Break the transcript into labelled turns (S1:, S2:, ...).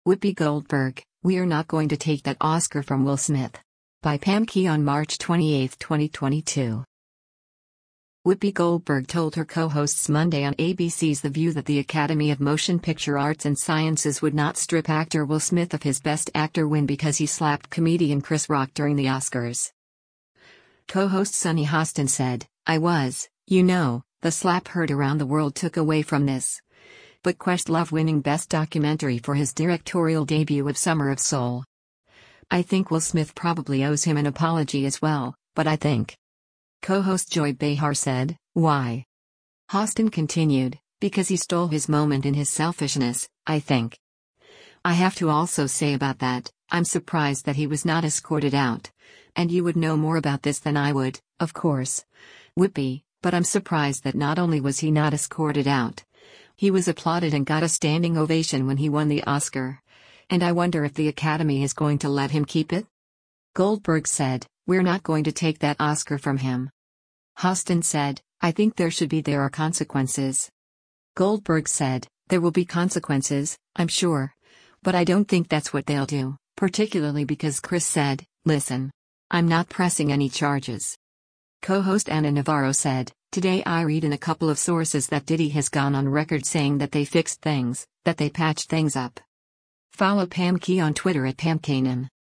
S1: Whoopi Goldberg, "We are not going to take that Oscar from Will Smith." By Pam Key on March 28, 2022. Whoopi Goldberg told her co-hosts Monday on ABC's The View that the Academy of Motion Picture Arts and Sciences would not strip actor Will Smith of his Best Actor win because he slapped comedian Chris Rock during the Oscars. Co-host Sunny Hostin said, the slap heard around the world took away from this. But Questlove winning Best Documentary for his directorial debut of Summer of Soul. I think Will Smith probably owes him an apology as well, but I think. Co-host Joy Behar said, why? Hostin continued, because he stole his moment in his selfishness, I think. I have to also say about that, I'm surprised that he was not escorted out. And you would know more about this than I would, of course. Whoopi, but I'm surprised that not only was he not escorted out, he was applauded and got a standing ovation when he won the Oscar. And I wonder if the Academy is going to let him keep it? Goldberg said, we're not going to take that Oscar from him. Hostin said, I think there are consequences. Goldberg said, there will be consequences, I'm sure. But I don't think that's what they'll do, particularly because Chris said, listen. I'm not pressing any charges. Co-host Ana Navarro said, today I read in a couple of sources that Diddy has gone on record saying that they fixed things, that they patched things up. Follow Pam Key on Twitter at PamKanan.